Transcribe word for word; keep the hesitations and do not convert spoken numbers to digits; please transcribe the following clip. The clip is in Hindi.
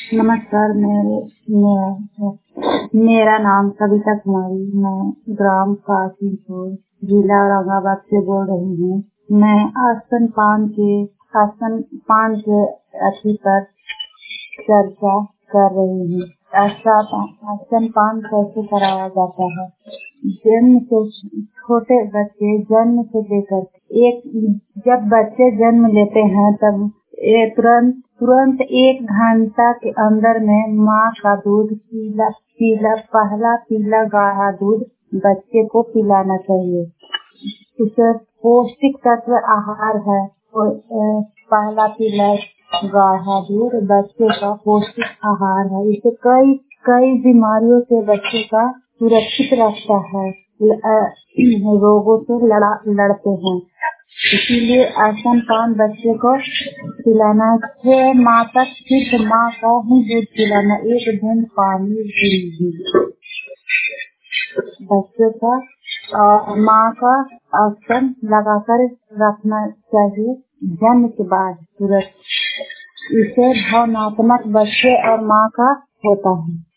नमस्कार। मेरे मे- मेरा नाम कविता कुमारी, मैं ग्राम काशीपुर जिला औरंगाबाद से बोल रही हूँ। मैं आसन पान के आसन पान के अथी पर चर्चा कर रही हूँ। आसन पान कैसे कराया जाता है? जन्म से छोटे बच्चे जन्म से लेकर एक जब बच्चे जन्म लेते हैं तब ये तुरंत तुरंत एक घंटा के अंदर में माँ का दूध पीला पीला पहला पीला गाढ़ा दूध बच्चे को पिलाना चाहिए। इसे पौष्टिक तत्व आहार है। पहला पीला गाढ़ा दूध बच्चे का पौष्टिक आहार है। इसे कई कई बीमारियों से बच्चे का सुरक्षित रखता है, रोगों से लड़ा लड़ते हैं। इसीलिए आसन पान बच्चे को पिलाना, छह माह तक सिर्फ माँ का ही दूध पिलाना, एक बूंद पानी भी बच्चे का और माँ का आसन लगाकर रखना चाहिए जन्म के बाद तुरंत। इसे भावनात्मक बच्चे और माँ का होता है।